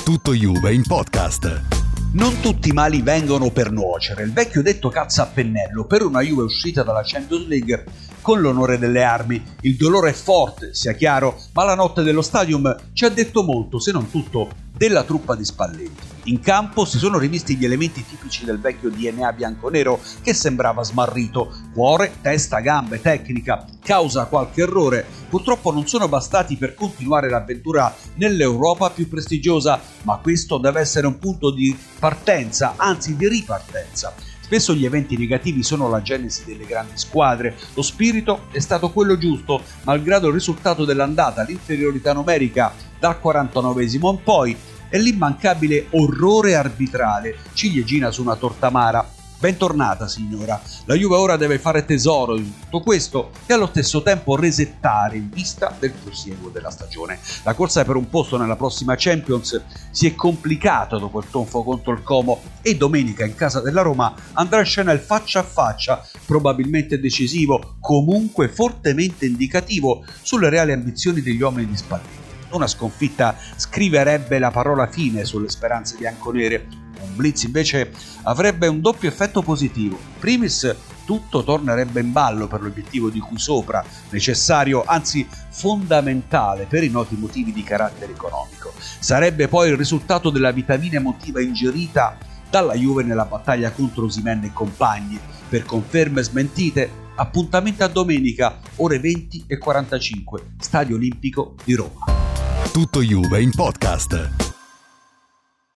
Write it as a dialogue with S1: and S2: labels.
S1: Tutto Juve in podcast.
S2: Non tutti i mali vengono per nuocere, il vecchio detto cazza a pennello per una Juve uscita dalla Champions League con l'onore delle armi. Il dolore è forte, sia chiaro, ma la notte dello Stadium ci ha detto molto, se non tutto, della truppa di Spalletti. In campo si sono rivisti gli elementi tipici del vecchio DNA bianconero che sembrava smarrito: cuore, testa, gambe, tecnica. Causa qualche errore, purtroppo non sono bastati per continuare l'avventura nell'Europa più prestigiosa, ma questo deve essere un punto di partenza, anzi di ripartenza. Spesso gli eventi negativi sono la genesi delle grandi squadre. Lo spirito è stato quello giusto, malgrado il risultato dell'andata, l'inferiorità numerica dal 49esimo in poi e l'immancabile orrore arbitrale, ciliegina su una torta amara. Bentornata signora, la Juve ora deve fare tesoro di tutto questo e allo stesso tempo resettare in vista del prosieguo della stagione. La corsa per un posto nella prossima Champions si è complicata dopo il tonfo contro il Como e domenica in casa della Roma andrà in scena il faccia a faccia, probabilmente decisivo, comunque fortemente indicativo sulle reali ambizioni degli uomini di Spalletti. Una sconfitta scriverebbe la parola fine sulle speranze bianconere. Un blitz invece avrebbe un doppio effetto positivo. In primis, tutto tornerebbe in ballo per l'obiettivo di cui sopra, necessario, anzi fondamentale per i noti motivi di carattere economico. Sarebbe poi il risultato della vitamina emotiva ingerita dalla Juve nella battaglia contro Osimhen e compagni. Per conferme e smentite, appuntamento a domenica, ore 20:45, Stadio Olimpico di Roma.
S1: Tutto Juve in podcast.